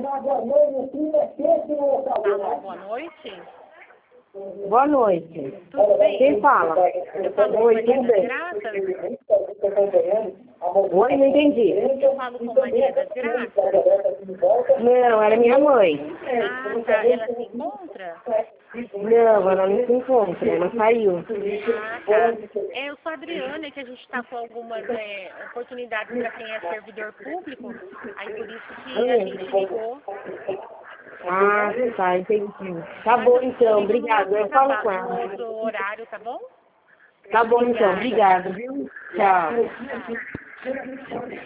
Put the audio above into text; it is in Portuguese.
Alô, boa noite. Boa noite. Tudo bem? Quem fala? Eu falo com Oi, Maria tudo das bem? Graças? Oi, não entendi. Eu falo com Maria das Graças? Não, era minha mãe. Ah, tá. Ela se encontra? Não, ela não se encontra, ela saiu. Ah, tá. Eu sou a Adriana, que a gente está com algumas oportunidades para quem é servidor público. Aí por isso que a gente ligou. Ah, tá, entendi. Tá bom então, obrigada. Eu falo com No ela. outro horário, tá bom? Tá bom então, obrigada, viu? Tchau. Tchau.